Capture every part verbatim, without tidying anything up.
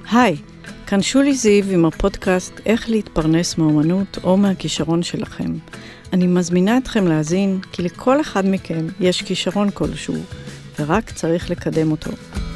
היי, כאן שולי זיו עם הפודקאסט איך להתפרנס מאומנות או מהכישרון שלכם. אני מזמינה אתכם להאזין כי לכל אחד מכם יש כישרון כלשהו ורק צריך לקדם אותו.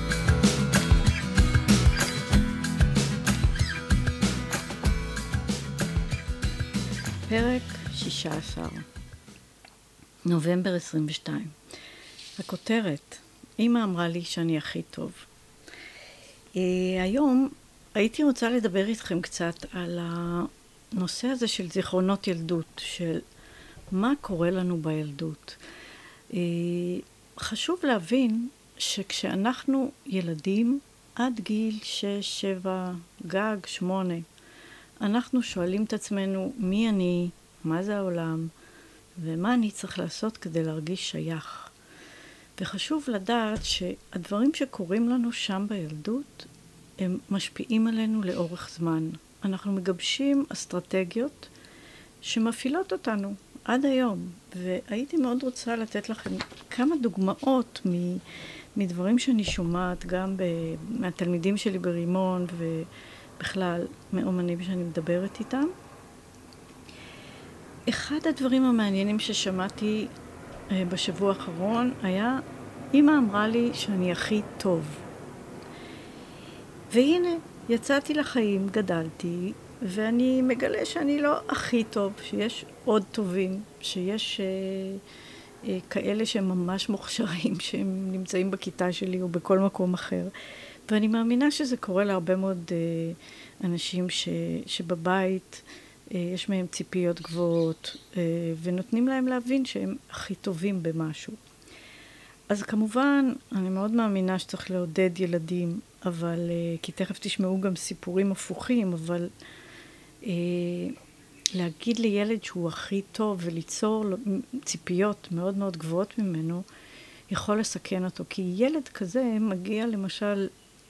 פרק שישה עשר, נובמבר עשרים ושתיים. הכותרת, אמא אמרה לי שאני הכי טוב. Uh, היום הייתי רוצה לדבר איתכם קצת על הנושא הזה של זיכרונות ילדות, של מה קורה לנו בילדות. Uh, חשוב להבין שכשאנחנו ילדים עד גיל שש, שבע, גג, שמונה, אנחנו שואלים את עצמנו מי אני, מה זה העולם, ומה אני צריך לעשות כדי להרגיש שייך. וחשוב לדעת שהדברים שקורים לנו שם בילדות, הם משפיעים עלינו לאורך זמן. אנחנו מגבשים אסטרטגיות שמפעילות אותנו עד היום. והייתי מאוד רוצה לתת לכם כמה דוגמאות מדברים שאני שומעת, גם מהתלמידים שלי ברימון ובכלל מאומנים שאני מדברת איתם. אחד הדברים המעניינים ששמעתי בשבוע האחרון היה, אמא אמרה לי שאני הכי טוב. והנה, יצאתי לחיים, גדלתי, ואני מגלה שאני לא הכי טוב, שיש עוד טובים, שיש אה, אה, כאלה שהם ממש מוכשרים, שהם נמצאים בכיתה שלי או בכל מקום אחר. ואני מאמינה שזה קורה להרבה מאוד אה, אנשים ש, שבבית אה, יש מהם ציפיות גבוהות, אה, ונותנים להם להבין שהם הכי טובים במשהו. אז כמובן, אני מאוד מאמינה שצריך לעודד ילדים, אבל, כי תכף תשמעו גם סיפורים הפוכים, אבל להגיד לילד שהוא הכי טוב וליצור ציפיות מאוד מאוד גבוהות ממנו, יכול לסכן אותו. כי ילד כזה מגיע למשל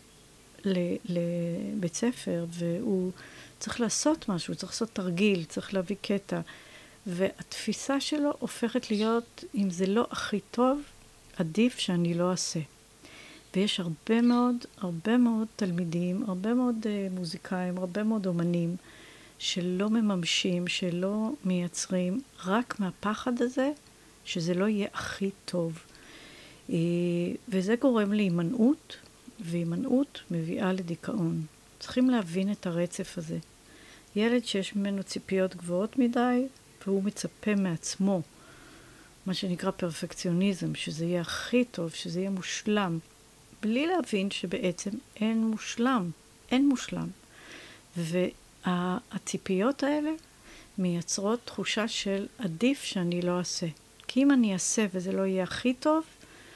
לבית ספר, והוא צריך לעשות משהו, צריך לעשות תרגיל, צריך להביא קטע, והתפיסה שלו הופכת להיות, אם זה לא הכי טוב, עדיף שאני לא אעשה. ויש הרבה מאוד, הרבה מאוד תלמידים, הרבה מאוד uh, מוזיקאים, הרבה מאוד אומנים, שלא מממשים, שלא מייצרים, רק מהפחד הזה, שזה לא יהיה הכי טוב. Uh, וזה גורם להימנעות, והימנעות מביאה לדיכאון. צריכים להבין את הרצף הזה. ילד שיש ממנו ציפיות גבוהות מדי, והוא מצפה מעצמו, מה שנקרא פרפקציוניזם, שזה יהיה הכי טוב, שזה יהיה מושלם, בלי להבין שבעצם אין מושלם, אין מושלם. והציפיות האלה מייצרות תחושה של עדיף שאני לא אעשה. כי אם אני אעשה וזה לא יהיה הכי טוב,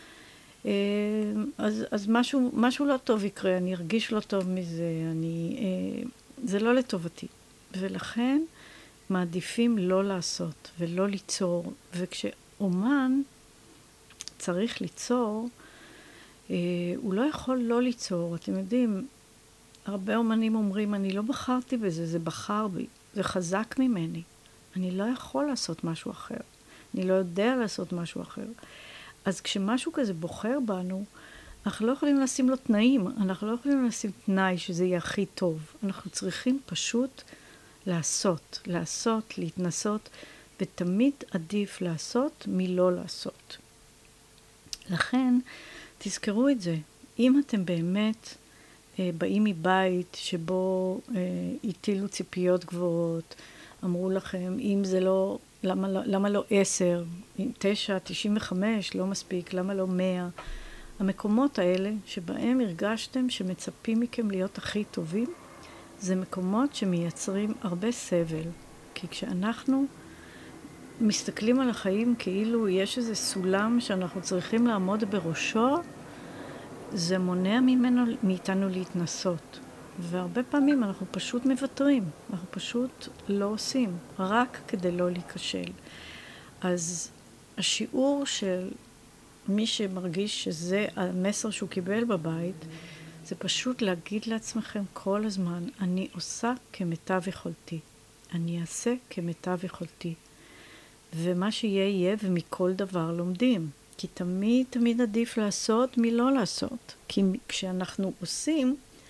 אז, אז משהו, משהו לא טוב יקרה, אני ארגיש לא טוב מזה, אני, זה לא לטובתי. ולכן מעדיפים לא לעשות ולא ליצור, וכשאומן צריך ליצור, אה, הוא לא יכול לא ליצור. אתם יודעים, הרבה אומנים אומרים, אני לא בחרתי בזה, זה בחר בי, זה חזק ממני. אני לא יכול לעשות משהו אחר, אני לא יודע לעשות משהו אחר. אז כשמשהו כזה בוחר בנו, אנחנו לא יכולים לשים לו תנאים, אנחנו לא יכולים לשים תנאי שזה יהיה הכי טוב. אנחנו צריכים פשוט לעשות, לעשות, להתנסות, ותמיד עדיף לעשות מלא לעשות. לכן, תזכרו את זה. אם אתם באמת אה, באים מבית שבו אה, הטילו ציפיות גבוהות, אמרו לכם, אם זה לא, למה, למה לא עשר, תשע, תשעים וחמש, לא מספיק, למה לא מאה? המקומות האלה שבהם הרגשתם שמצפים מכם להיות הכי טובים, זה מקומות שמייצרים הרבה סבל. כי כשאנחנו מסתכלים על החיים כאילו יש איזה סולם שאנחנו צריכים לעמוד בראשו, זה מונע ממנו, מאיתנו להתנסות. והרבה פעמים אנחנו פשוט מוותרים, אנחנו פשוט לא עושים, רק כדי לא להיכשל. אז השיעור של מי שמרגיש שזה המסר שהוא קיבל בבית, זה פשוט להגיד לעצמכם כל הזמן, אני עושה כמיטב יכולתי. אני אעשה כמיטב יכולתי. ומה שיהיה יהיה, ומכל דבר לומדים. כי תמיד תמיד עדיף לעשות מלא לעשות. כי כשאנחנו עושים,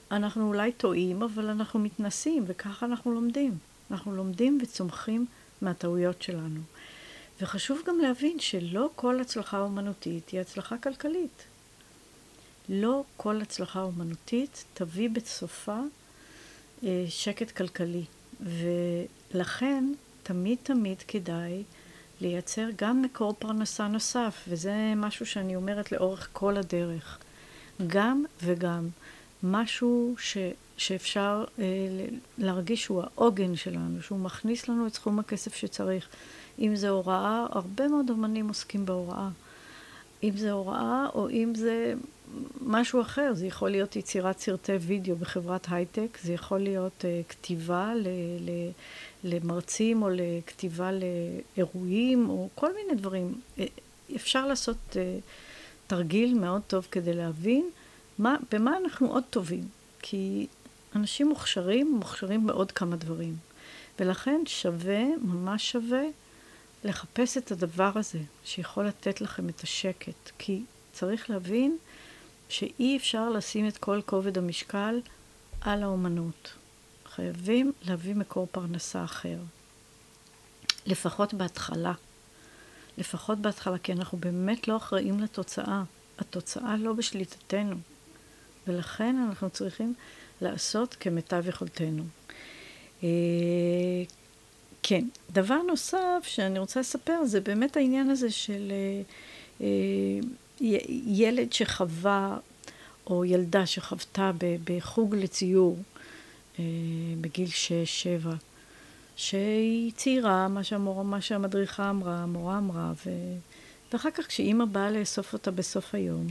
אנחנו אולי טועים, אבל אנחנו מתנסים, וככה אנחנו לומדים. אנחנו לומדים וצומחים מהטעויות שלנו. וחשוב גם להבין שלא כל הצלחה אומנותית היא הצלחה כלכלית. לא כל הצלחה אומנותית תביא בסופה אה, שקט כלכלי. ולכן תמיד תמיד כדאי לייצר גם מקור פרנסה נוסף, וזה משהו שאני אומרת לאורך כל הדרך. גם וגם. משהו ש, שאפשר אה, להרגיש שהוא העוגן שלנו, שהוא מכניס לנו את סכום הכסף שצריך. אם זה הוראה, הרבה מאוד אמנים עוסקים בהוראה. אם זה הוראה או אם זה משהו אחר, זה יכול להיות יצירת סרטי וידאו בחברת הייטק, זה יכול להיות uh, כתיבה ל, ל, למרצים או לכתיבה לאירועים או כל מיני דברים. אפשר לעשות uh, תרגיל מאוד טוב כדי להבין מה, במה אנחנו עוד טובים. כי אנשים מוכשרים, מוכשרים בעוד כמה דברים. ולכן שווה, ממש שווה, לחפש את הדבר הזה, שיכול לתת לכם את השקט. כי צריך להבין שאי אפשר לשים את כל כובד המשקל על האומנות. חייבים להביא מקור פרנסה אחר. לפחות בהתחלה. לפחות בהתחלה, כי אנחנו באמת לא אחראים לתוצאה. התוצאה לא בשליטתנו. ולכן אנחנו צריכים לעשות כמיטב יכולתנו. כן, דבר נוסף שאני רוצה לספר, זה באמת העניין הזה של ילד שחווה, או ילדה שחוותה בחוג לציור, בגיל שש, שבע, שהיא ציירה, מה שהמורה, מה שהמדריכה אמרה, המורה אמרה, ו... ואחר כך כשאימא באה לאסוף אותה בסוף היום,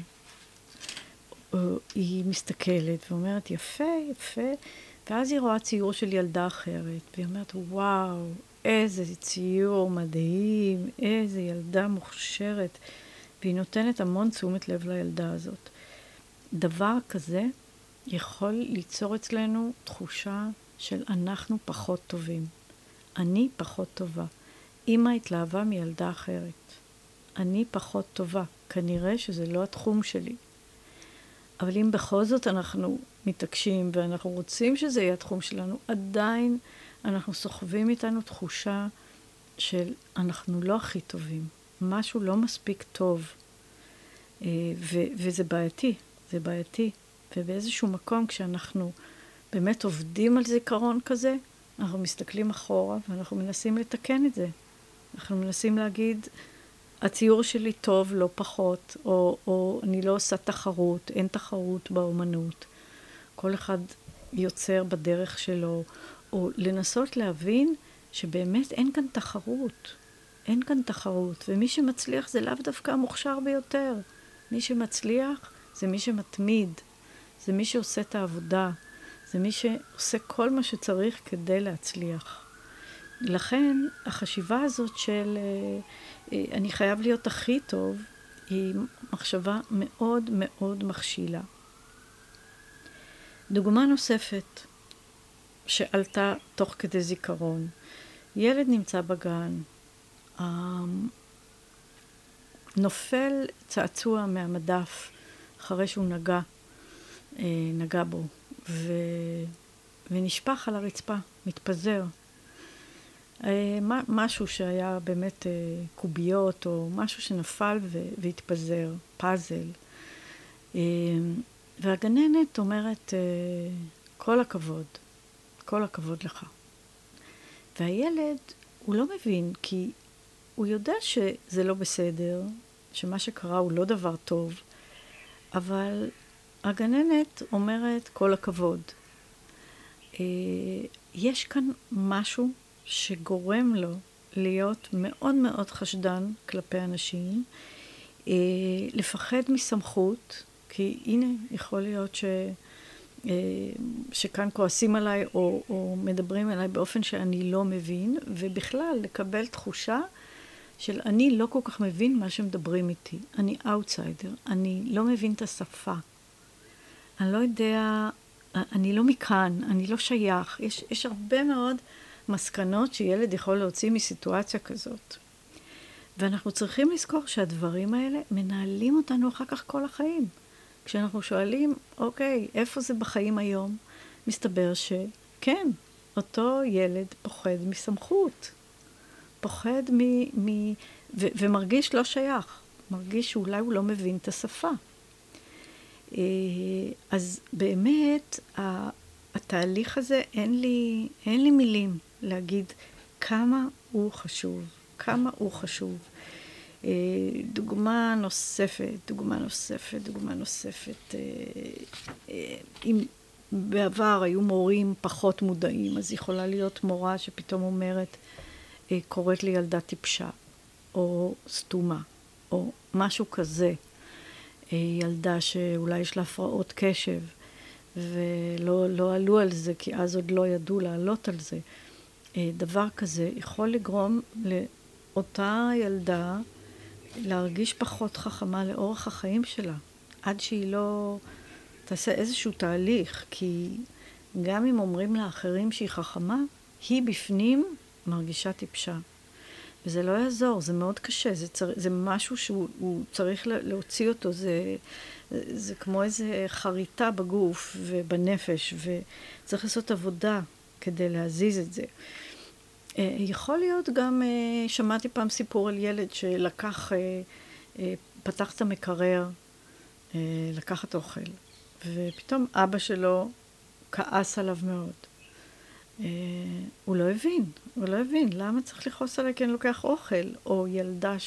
היא מסתכלת ואומרת, יפה, יפה, ואז היא רואה ציור של ילדה אחרת, והיא אומרת, וואו, איזה ציור מדהים, איזה ילדה מוכשרת, והיא נותנת המון תשומת לב לילדה הזאת. דבר כזה יכול ליצור אצלנו תחושה של אנחנו פחות טובים. אני פחות טובה. אמא התלהבה מילדה אחרת. אני פחות טובה. כנראה שזה לא התחום שלי. אבל אם בכל זאת אנחנו מתעקשים ואנחנו רוצים שזה יהיה התחום שלנו, עדיין אנחנו סוחבים איתנו תחושה של אנחנו לא הכי טובים. משהו לא מספיק טוב. ו- וזה בעייתי. זה בעייתי. ובאיזשהו מקום כשאנחנו באמת עובדים על זיכרון כזה, אנחנו מסתכלים אחורה ואנחנו מנסים לתקן את זה. אנחנו מנסים להגיד, הציור שלי טוב, לא פחות, או, או אני לא עושה תחרות, אין תחרות באומנות. כל אחד יוצר בדרך שלו, או לנסות להבין שבאמת אין כאן תחרות. אין כאן תחרות, ומי שמצליח זה לאו דווקא המוכשר ביותר. מי שמצליח זה מי שמתמיד, זה מי שעושה את העבודה, זה מי שעושה כל מה שצריך כדי להצליח. לכן החשיבה הזאת של אני חייב להיות הכי טוב, היא מחשבה מאוד מאוד מכשילה. דוגמה נוספת שעלתה תוך כדי זיכרון. ילד נמצא בגן, נופל צעצוע מהמדף אחרי שהוא נגע, נגע בו, ו... ונשפך על הרצפה, מתפזר. משהו שהיה באמת קוביות או משהו שנפל והתפזר, פאזל. והגננת אומרת, כל הכבוד, כל הכבוד לך. והילד הוא לא מבין, כי הוא יודע שזה לא בסדר, שמה שקרה הוא לא דבר טוב, אבל הגננת אומרת כל הכבוד. יש כאן משהו שגורם לו להיות מאוד מאוד חשדן כלפי אנשים, לפחד מסמכות, כי הנה יכול להיות ש, שכאן כועסים עליי או, או מדברים עליי באופן שאני לא מבין, ובכלל לקבל תחושה של אני לא כל כך מבין מה שמדברים איתי, אני אאוטסיידר, אני לא מבין את השפה, אני לא יודע, אני לא מכאן, אני לא שייך, יש, יש הרבה מאוד מסקנות שילד יכול להוציא מסיטואציה כזאת. ואנחנו צריכים לזכור שהדברים האלה מנהלים אותנו אחר כך כל החיים. כשאנחנו שואלים, אוקיי, איפה זה בחיים היום? מסתבר שכן, אותו ילד פוחד מסמכות. פוחד מ... מ ו, ומרגיש לא שייך. מרגיש שאולי הוא לא מבין את השפה. אז באמת, התהליך הזה, אין לי, אין לי מילים להגיד כמה הוא חשוב, כמה הוא חשוב. דוגמה נוספת, דוגמה נוספת, דוגמה נוספת. אם בעבר היו מורים פחות מודעים, אז יכולה להיות מורה שפתאום אומרת, קוראת לי ילדה טיפשה, או סתומה, או משהו כזה. ילדה שאולי יש לה הפרעות קשב, ולא לא עלו על זה, כי אז עוד לא ידעו לעלות על זה. דבר כזה יכול לגרום לאותה ילדה להרגיש פחות חכמה לאורך החיים שלה, עד שהיא לא תעשה איזשהו תהליך, כי גם אם אומרים לאחרים שהיא חכמה, היא בפנים מרגישה טיפשה. וזה לא יעזור, זה מאוד קשה, זה, צר... זה משהו שהוא צריך להוציא אותו, זה, זה כמו איזה חריטה בגוף ובנפש, וצריך לעשות עבודה כדי להזיז את זה. יכול להיות גם, שמעתי פעם סיפור על ילד שלקח, פתח את המקרר, לקחת אוכל, ופתאום אבא שלו כעס עליו מאוד. הוא לא הבין, הוא לא הבין, למה צריך לכעוס עליי כי אני לוקח אוכל, או ילדה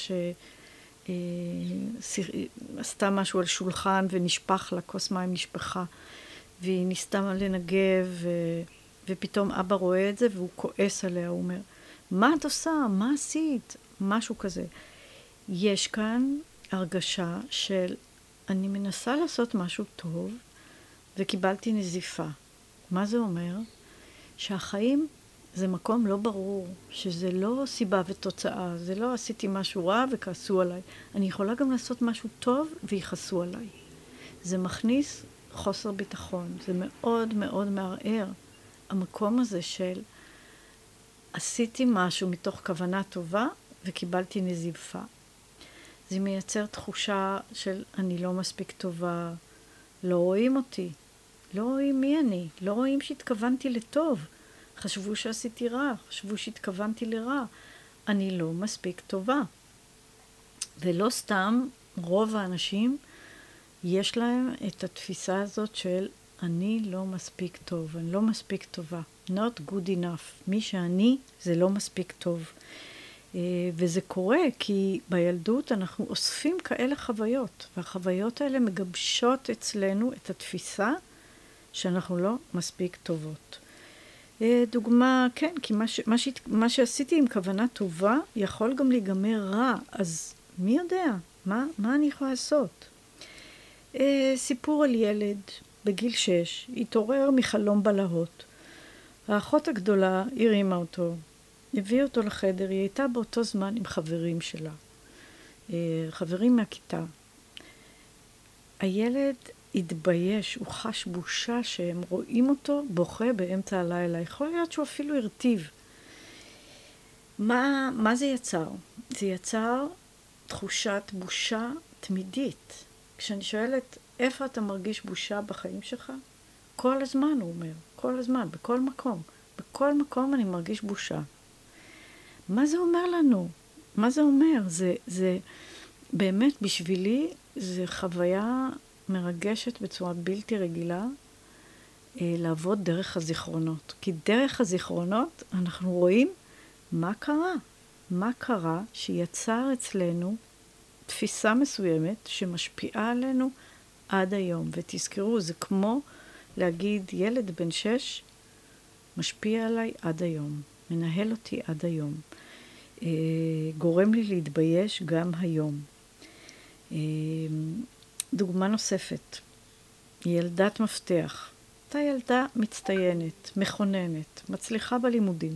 שעשתה משהו על שולחן ונשפך לה, כוס מים נשפכה, והיא ניסתה לנגב, ו... ופתאום אבא רואה את זה והוא כועס עליה, הוא אומר, מה את עושה? מה עשית? משהו כזה. יש כאן הרגשה של, אני מנסה לעשות משהו טוב, וקיבלתי נזיפה. מה זה אומר? שהחיים זה מקום לא ברור, שזה לא סיבה ותוצאה, זה לא עשיתי משהו רע וכעסו עליי. אני יכולה גם לעשות משהו טוב ויחסו עליי. זה מכניס חוסר ביטחון, זה מאוד מאוד מערער. המקום הזה של עשיתי משהו מתוך כוונה טובה וקיבלתי נזיפה. זה מייצר תחושה של אני לא מספיק טובה, לא רואים אותי, לא רואים מי אני, לא רואים שהתכוונתי לטוב. חשבו שעשיתי רע, חשבו שהתכוונתי לרע. אני לא מספיק טובה. ולא סתם רוב האנשים יש להם את התפיסה הזאת של אני לא מספיק טוב, אני לא מספיק טובה. Not good enough. מי שאני זה לא מספיק טוב. וזה קורה כי בילדות אנחנו אוספים כאלה חוויות, והחוויות האלה מגבשות אצלנו את התפיסה שאנחנו לא מספיק טובות. דוגמה, כן, כי מה, ש, מה, ש, מה שעשיתי עם כוונה טובה יכול גם להיגמר רע, אז מי יודע? מה, מה אני יכולה לעשות? סיפור על ילד בגיל שש, התעורר מחלום בלהות. האחות הגדולה הרימה אותו, הביאה אותו לחדר, היא הייתה באותו זמן עם חברים שלה, חברים מהכיתה. הילד התבייש, הוא חש בושה שהם רואים אותו בוכה באמצע הלילה. יכול להיות שהוא אפילו הרטיב. מה, מה זה יצר? זה יצר תחושת בושה תמידית. כשאני שואלת, איפה אתה מרגיש בושה בחיים שלך? כל הזמן, הוא אומר, כל הזמן, בכל מקום. בכל מקום אני מרגיש בושה. מה זה אומר לנו? מה זה אומר? זה, זה באמת בשבילי, זה חוויה מרגשת בצורה בלתי רגילה, אה, לעבוד דרך הזיכרונות. כי דרך הזיכרונות אנחנו רואים מה קרה. מה קרה שיצר אצלנו תפיסה מסוימת שמשפיעה עלינו עד היום. ותזכרו, זה כמו להגיד ילד בן שש משפיע עליי עד היום, מנהל אותי עד היום, אה, גורם לי להתבייש גם היום. אה, דוגמה נוספת, ילדת מפתח, אותה ילדה מצטיינת, מכוננת, מצליחה בלימודים.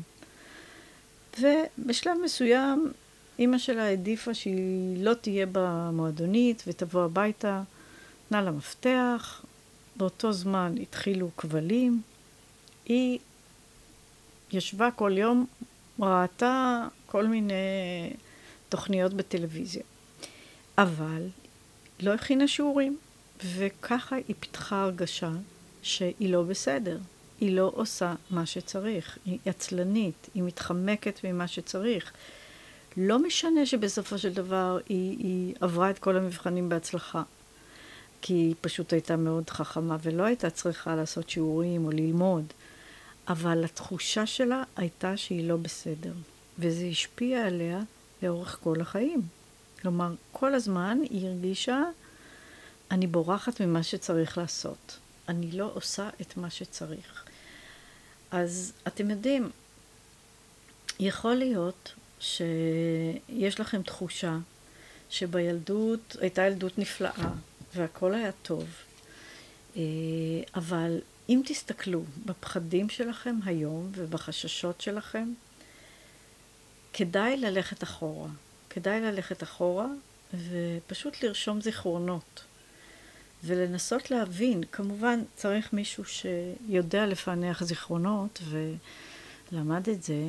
ובשלב מסוים אמא שלה העדיפה שהיא לא תהיה במועדונית ותבוא הביתה, נתנה לה מפתח, באותו זמן התחילו כבלים, היא ישבה כל יום, ראתה כל מיני תוכניות בטלוויזיה. אבל לא הכינה שיעורים, וככה היא פיתחה הרגשה שהיא לא בסדר. היא לא עושה מה שצריך. היא עצלנית, היא מתחמקת ממה שצריך. לא משנה שבסופו של דבר היא, היא עברה את כל המבחנים בהצלחה. כי היא פשוט הייתה מאוד חכמה ולא הייתה צריכה לעשות שיעורים או ללמוד. אבל התחושה שלה הייתה שהיא לא בסדר. וזה השפיע עליה לאורך כל החיים. כלומר, כל הזמן היא הרגישה, אני בורחת ממה שצריך לעשות. אני לא עושה את מה שצריך. אז אתם יודעים, יכול להיות שיש לכם תחושה שבילדות הייתה ילדות נפלאה והכל היה טוב. אבל אם תסתכלו בפחדים שלכם היום ובחששות שלכם, כדאי ללכת אחורה. כדאי ללכת אחורה ופשוט לרשום זיכרונות. ולנסות להבין, כמובן צריך מישהו שיודע לפענח זיכרונות ולמד את זה,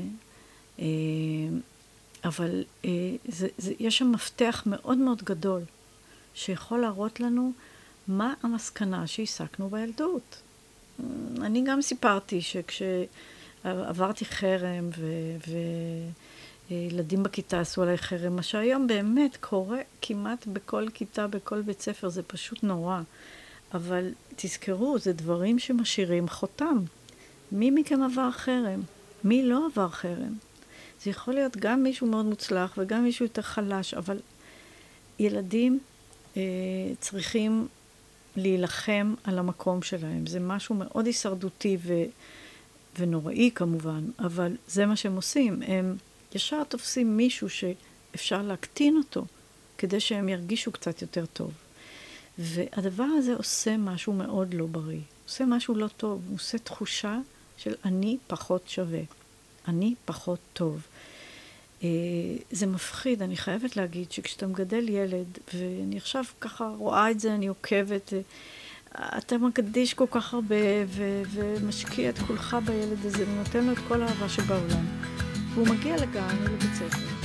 אבל זה, זה, יש שם מפתח מאוד מאוד גדול שיכול להראות לנו מה המסקנה שהסקנו בילדות. אני גם סיפרתי שכשעברתי חרם ו... ו ילדים בכיתה עשו עליי חרם, מה שהיום באמת קורה כמעט בכל כיתה, בכל בית ספר, זה פשוט נורא. אבל תזכרו, זה דברים שמשאירים חותם. מי מכם עבר חרם? מי לא עבר חרם? זה יכול להיות גם מישהו מאוד מוצלח וגם מישהו יותר חלש, אבל ילדים אה, צריכים להילחם על המקום שלהם. זה משהו מאוד הישרדותי ו... ונוראי כמובן, אבל זה מה שהם עושים. הם ישר תופסים מישהו שאפשר להקטין אותו, כדי שהם ירגישו קצת יותר טוב. והדבר הזה עושה משהו מאוד לא בריא. עושה משהו לא טוב. הוא עושה תחושה של אני פחות שווה. אני פחות טוב. זה מפחיד. אני חייבת להגיד שכשאתה מגדל ילד, ואני עכשיו ככה רואה את זה, אני עוקבת, אתה מקדיש כל כך הרבה ו- ומשקיע את כולך בילד הזה, ונותן לו את כל האהבה שבעולם. והוא מגיע לגן ולבית ספר.